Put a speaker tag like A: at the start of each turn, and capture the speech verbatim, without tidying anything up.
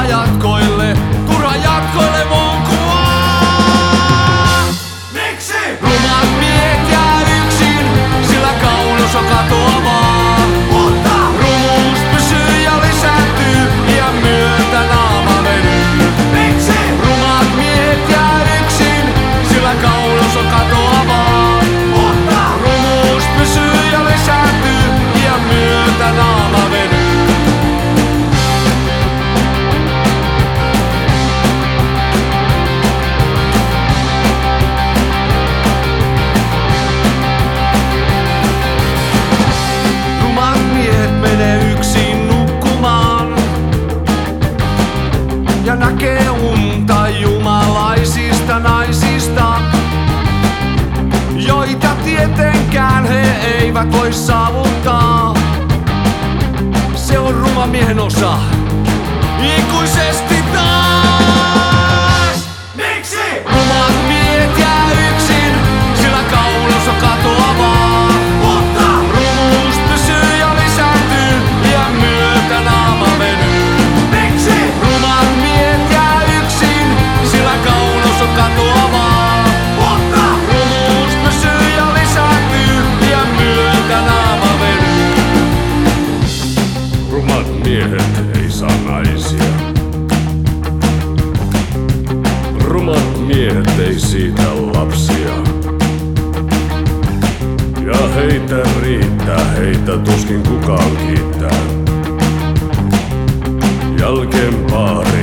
A: jatkoille, turha jatkoille mun kuvaa.
B: Miksi?
A: Rumat miehet jää yksin, sillä kauneus on katoavaa.
B: Mutta
A: Rumuus pysyy ja lisääntyy, iän myötä naama venyy.
B: miksi?
A: Rumat miehet jää yksin, sillä kauneus on katoavaa.
B: Mutta
A: Rumuus pysyy ja lisääntyy, iän myötä naama venyy. Rumat miehet menee yksin nukkumaan ja näkee unta jumalaisista naisista, joita tietenkään he eivät voi saavuttaa. Se on ruma miehen osa, ikuisesti taas.
B: miksi?
A: Rumat miehet jää yksin, sillä kauneus on katoavaa.
B: Mutta
A: Rumuus pysyy ja lisääntyy, iän myötä naama venyy.
B: miksi?
A: Rumat miehet jää yksin, sillä kauneus on katoavaa.
B: Mutta
A: Rumuus pysyy ja lisääntyy, iän myötä naama venyy.
C: Rumat miehet ei saa naisia. Rumat miehet ei siitä lapsia. Ja heitä riittää, heitä tuskin kukaan kiittää. Jälkeen paari